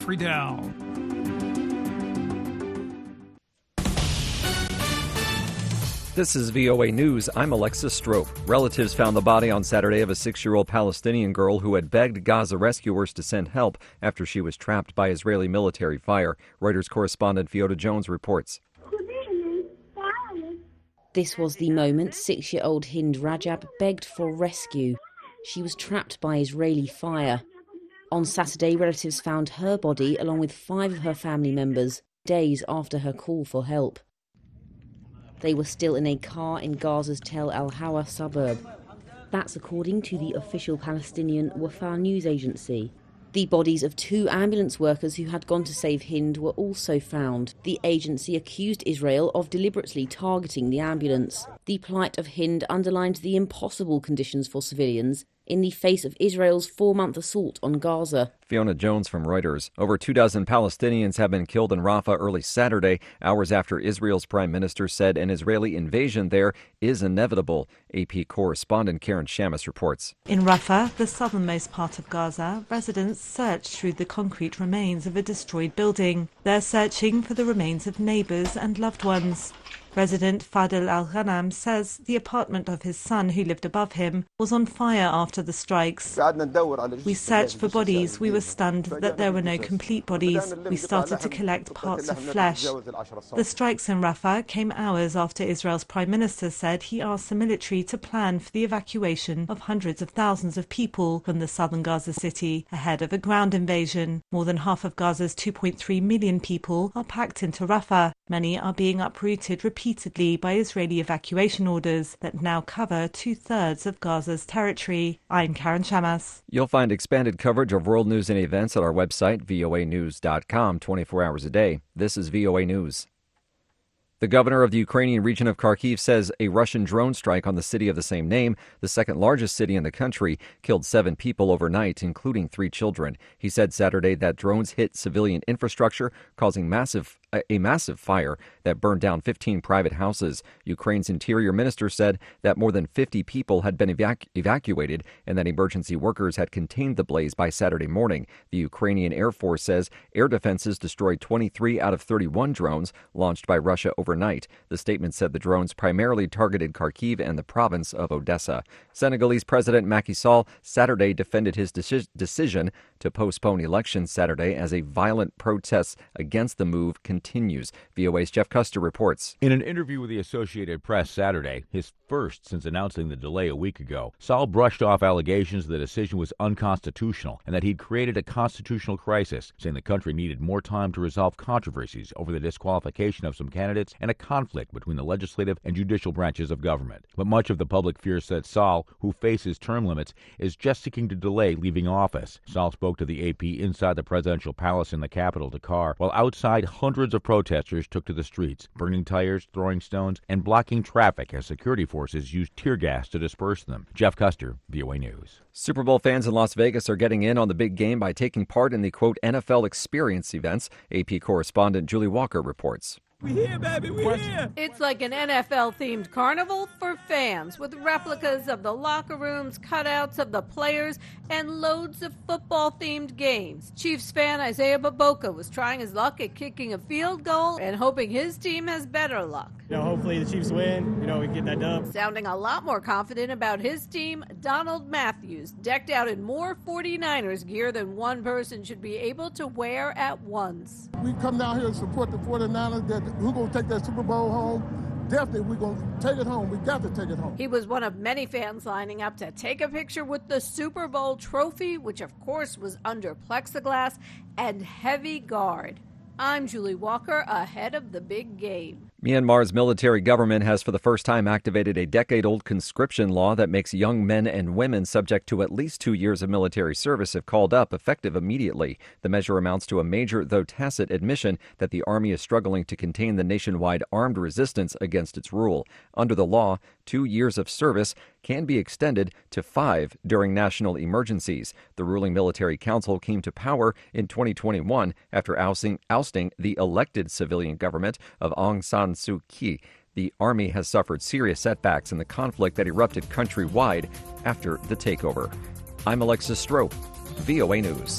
Down. This is VOA News. I'm Alexis Strope. Relatives found the body on Saturday of a 6-year-old Palestinian girl who had begged Gaza rescuers to send help after she was trapped by Israeli military fire. Reuters correspondent Fiona Jones reports. This was the moment 6-year-old Hind Rajab begged for rescue. She was trapped by Israeli fire. On Saturday, relatives found her body along with 5 of her family members, days after her call for help. They were still in a car in Gaza's Tel Al-Hawa suburb. That's according to the official Palestinian Wafa news agency. The bodies of 2 ambulance workers who had gone to save Hind were also found. The agency accused Israel of deliberately targeting the ambulance. The plight of Hind underlined the impossible conditions for civilians in the face of Israel's 4-month assault on Gaza. Fiona Jones from Reuters. Over 24 Palestinians have been killed in Rafah early Saturday, hours after Israel's prime minister said an Israeli invasion there is inevitable. AP correspondent Karen Shamus reports. In Rafah, the southernmost part of Gaza, residents search through the concrete remains of a destroyed building. They're searching for the remains of neighbours and loved ones. Resident Fadel Al-Ghanam says the apartment of his son, who lived above him, was on fire after the strikes. We searched for bodies. We were stunned that there were no complete bodies. We started to collect parts of flesh. The strikes in Rafah came hours after Israel's prime minister said he asked the military to plan for the evacuation of hundreds of thousands of people from the southern Gaza city ahead of a ground invasion. More than half of Gaza's 2.3 million people are packed into Rafah. Many are being uprooted repeatedly by Israeli evacuation orders that now cover 2/3 of Gaza's territory. I'm Karen Shamas. You'll find expanded coverage of world news and events at our website, voanews.com, 24 hours a day. This is VOA News. The governor of the Ukrainian region of Kharkiv says a Russian drone strike on the city of the same name, the second largest city in the country, killed 7 people overnight, including 3 children. He said Saturday that drones hit civilian infrastructure, causing a massive fire that burned down 15 private houses. Ukraine's interior minister said that more than 50 people had been evacuated and that emergency workers had contained the blaze by Saturday morning. The Ukrainian Air Force says air defenses destroyed 23 out of 31 drones launched by Russia overnight. The statement said the drones primarily targeted Kharkiv and the province of Odessa. Senegalese President Macky Sall Saturday defended his decision to postpone elections Saturday as a violent protest against the move continues. VOA's Jeff Custer reports. In an interview with the Associated Press Saturday, his first since announcing the delay a week ago, Sall brushed off allegations the decision was unconstitutional and that he'd created a constitutional crisis, saying the country needed more time to resolve controversies over the disqualification of some candidates and a conflict between the legislative and judicial branches of government. But much of the public fears that Sall, who faces term limits, is just seeking to delay leaving office. Sall spoke to the AP inside the presidential palace in the capital, Dakar, while outside hundreds of protesters took to the streets, burning tires, throwing stones, and blocking traffic as security forces used tear gas to disperse them. Jeff Custer, VOA News. Super Bowl fans in Las Vegas are getting in on the big game by taking part in the, quote, NFL Experience events. AP correspondent Julie Walker reports. We here, baby, we here. It's like an NFL-themed carnival for fans with replicas of the locker rooms, cutouts of the players, and loads of football-themed games. Chiefs fan Isaiah Boboka was trying his luck at kicking a field goal and hoping his team has better luck. Hopefully the Chiefs win. We get that dub. Sounding a lot more confident about his team, Donald Matthews, decked out in more 49ers gear than one person should be able to wear at once. We come down here to support the 49ers. We're going to take that Super Bowl home. Definitely, we're going to take it home. We got to take it home. He was one of many fans lining up to take a picture with the Super Bowl trophy, which of course was under plexiglass and heavy guard. I'm Julie Walker, ahead of the big game. Myanmar's military government has for the first time activated a decade-old conscription law that makes young men and women subject to at least 2 years of military service if called up, effective immediately. The measure amounts to a major, though tacit, admission that the army is struggling to contain the nationwide armed resistance against its rule. Under the law, 2 years of service can be extended to 5 during national emergencies. The ruling military council came to power in 2021 after ousting the elected civilian government of Aung San Suu Kyi. The army has suffered serious setbacks in the conflict that erupted countrywide after the takeover. I'm Alexis Strope, VOA News.